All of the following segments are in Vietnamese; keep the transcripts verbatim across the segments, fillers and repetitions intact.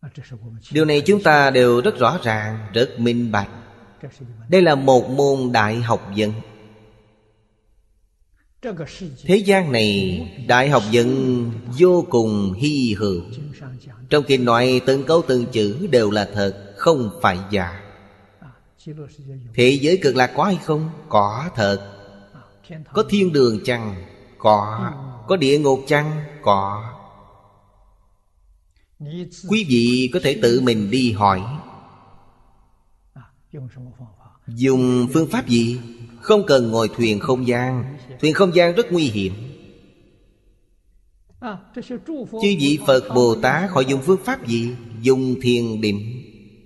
Điều này chúng ta đều rất rõ ràng, rất minh bạch. Đây là một môn đại học vấn. Thế gian này đại học vấn vô cùng hy hữu. Trong kinh nói từng câu từng chữ đều là thật, không phải giả. Thế giới cực lạc có hay không? Có thật. Có thiên đường chăng? Có. Có địa ngục chăng? Có. Quý vị có thể tự mình đi hỏi. Dùng phương pháp gì? Không cần ngồi thuyền không gian. Thuyền không gian rất nguy hiểm. Chư vị Phật Bồ Tát họ dùng phương pháp gì? Dùng thiền định.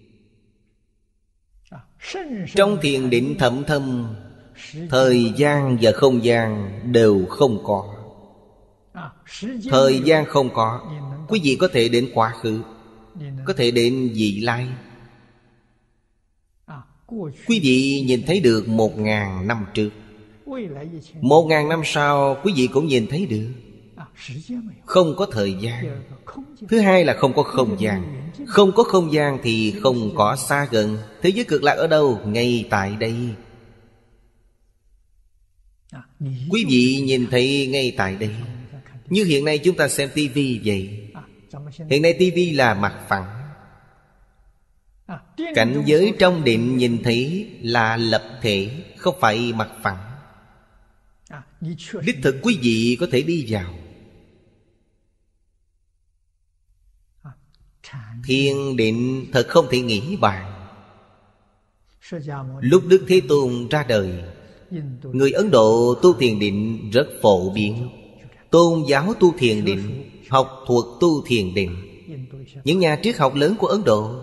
Trong thiền định thậm thâm, thời gian và không gian đều không có. Thời gian không có, quý vị có thể đến quá khứ, có thể đến vị lai. Quý vị nhìn thấy được một ngàn năm trước, một ngàn năm sau quý vị cũng nhìn thấy được. Không có thời gian. Thứ hai là không có không gian. Không có không gian thì không có xa gần. Thế giới cực lạc ở đâu? Ngay tại đây. Quý vị nhìn thấy ngay tại đây. Như hiện nay chúng ta xem tivi vậy. Hiện nay tivi là mặt phẳng. Cảnh giới trong định nhìn thấy là lập thể, không phải mặt phẳng. Đích thực quý vị có thể đi vào. Thiền định thật không thể nghĩ bàn. Lúc Đức Thế Tôn ra đời, người Ấn Độ tu thiền định rất phổ biến. Tôn giáo tu thiền định, học thuật tu thiền định. Những nhà triết học lớn của Ấn Độ,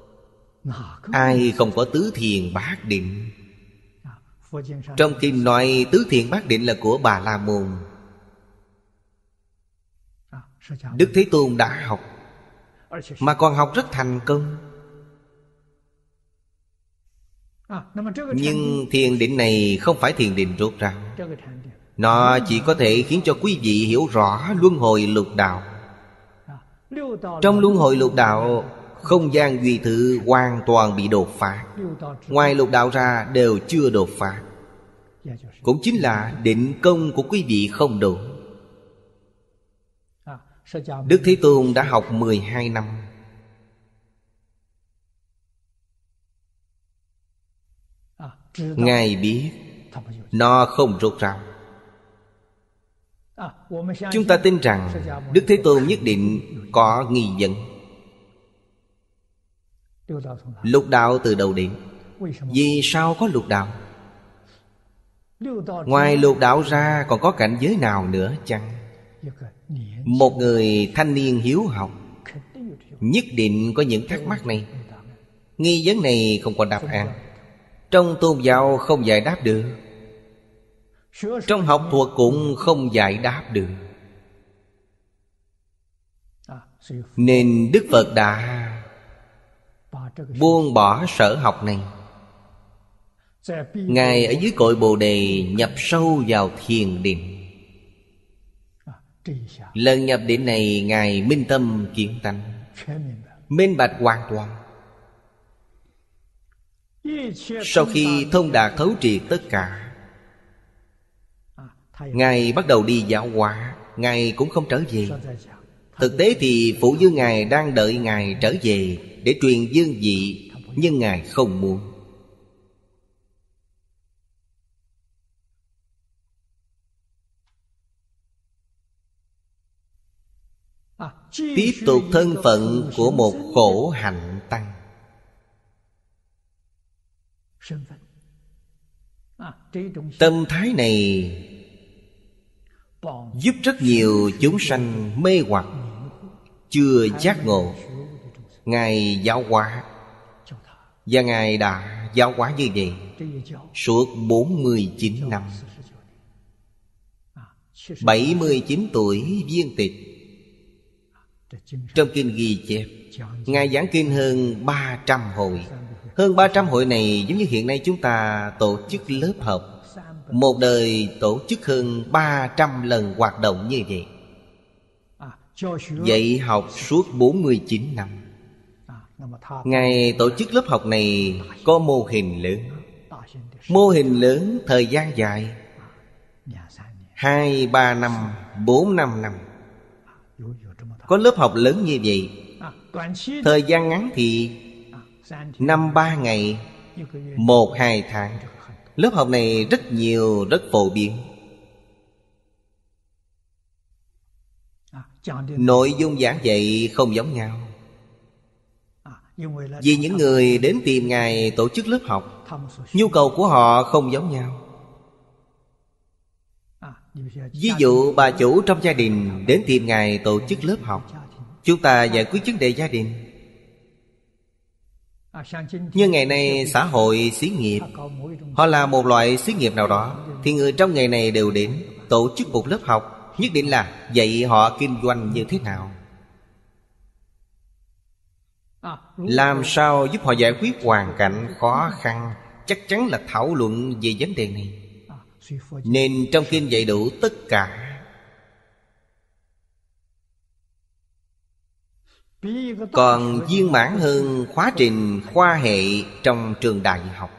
ai không có tứ thiền bát định? Trong kinh nói tứ thiền bát định là của Bà La Môn. Đức Thế Tôn đã học, mà còn học rất thành công. Nhưng thiền định này không phải thiền định rốt ráo. Nó chỉ có thể khiến cho quý vị hiểu rõ luân hồi lục đạo. Trong luân hồi lục đạo, không gian duy thứ hoàn toàn bị đột phá. Ngoài lục đạo ra đều chưa đột phá. Cũng chính là định công của quý vị không đủ. Đức Thế Tôn đã học mười hai năm. Ngài biết nó không rốt ráo. Chúng ta tin rằng Đức Thế Tôn nhất định có nghi vấn. Lục đạo từ đầu đến. Vì sao có lục đạo? Ngoài lục đạo ra còn có cảnh giới nào nữa chăng? Một người thanh niên hiếu học nhất định có những thắc mắc này. Nghi vấn này không có đáp án. Trong tôn giáo không giải đáp được. Trong học thuật cũng không giải đáp được. Nên Đức Phật đã buông bỏ sở học này. Ngài ở dưới cội Bồ Đề nhập sâu vào thiền định. Lần nhập định này Ngài minh tâm kiến tánh, minh bạch hoàn toàn. Sau khi thông đạt thấu triệt tất cả, Ngài bắt đầu đi giáo hóa. Ngài cũng không trở về. Thực tế thì Phụ Dương Ngài đang đợi Ngài trở về để truyền dương vị, nhưng Ngài không muốn. Tiếp tục thân phận của một khổ hạnh tăng. Tâm thái này giúp rất nhiều chúng sanh mê hoặc, chưa giác ngộ. Ngài giáo hóa, và Ngài đã giáo hóa như vậy suốt bốn mươi chín năm. Bảy mươi chín tuổi viên tịch. Trong kinh ghi chép Ngài giảng kinh hơn ba trăm hội. Hơn ba trăm hội này giống như hiện nay chúng ta tổ chức lớp học. Một đời tổ chức hơn ba trăm lần hoạt động như vậy. Dạy học suốt bốn mươi chín năm. Ngài tổ chức lớp học này có mô hình lớn. Mô hình lớn thời gian dài, Hai, ba năm, bốn, năm năm. Có lớp học lớn như vậy. Thời gian ngắn thì Năm, ba ngày, một, hai tháng. Lớp học này rất nhiều, rất phổ biến. Nội dung giảng dạy không giống nhau. Vì những người đến tìm Ngài tổ chức lớp học, nhu cầu của họ không giống nhau. Ví dụ bà chủ trong gia đình đến tìm Ngài tổ chức lớp học, chúng ta giải quyết vấn đề gia đình. Như ngày nay xã hội xí nghiệp, họ làm một loại xí nghiệp nào đó, thì người trong nghề này đều đến tổ chức một lớp học, nhất định là dạy họ kinh doanh như thế nào, làm sao giúp họ giải quyết hoàn cảnh khó khăn. Chắc chắn là thảo luận về vấn đề này. Nên trong kinh dạy đủ tất cả. Còn viên mãn hơn khóa trình khoa hệ trong trường đại học.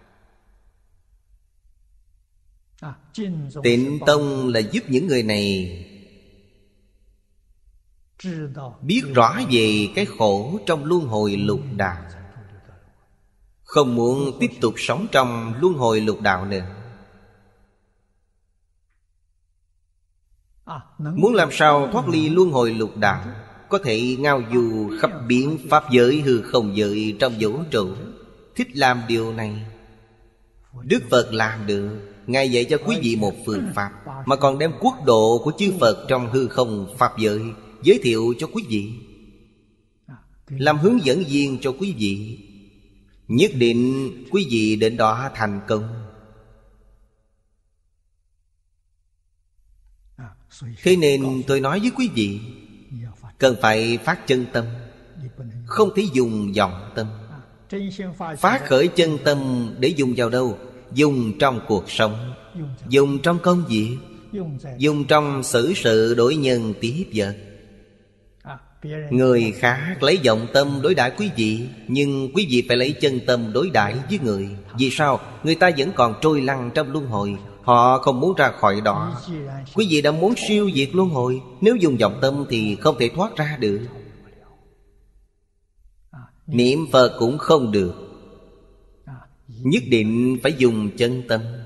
Tịnh Tông là giúp những người này biết rõ về cái khổ trong luân hồi lục đạo, không muốn tiếp tục sống trong luân hồi lục đạo nữa. Muốn làm sao thoát ly luân hồi lục đạo, có thể ngao du khắp biển pháp giới hư không giới trong vũ trụ. Thích làm điều này, Đức Phật làm được. Ngài dạy cho quý vị một phương pháp, mà còn đem quốc độ của chư Phật trong hư không pháp giới giới thiệu cho quý vị, làm hướng dẫn viên cho quý vị. Nhất định quý vị đến đó thành công. Thế nên tôi nói với quý vị, cần phải phát chân tâm, không thể dùng vọng tâm. Phát khởi chân tâm để dùng vào đâu? Dùng trong cuộc sống, dùng trong công việc, dùng trong xử sự đối nhân tiếp vật. Người khác lấy vọng tâm đối đãi quý vị, nhưng quý vị phải lấy chân tâm đối đãi với người. Vì sao? Người ta vẫn còn trôi lăn trong luân hồi, họ không muốn ra khỏi đó. Quý vị đã muốn siêu diệt luân hồi, nếu dùng vọng tâm thì không thể thoát ra được. Niệm Phật cũng không được, nhất định phải dùng chân tâm.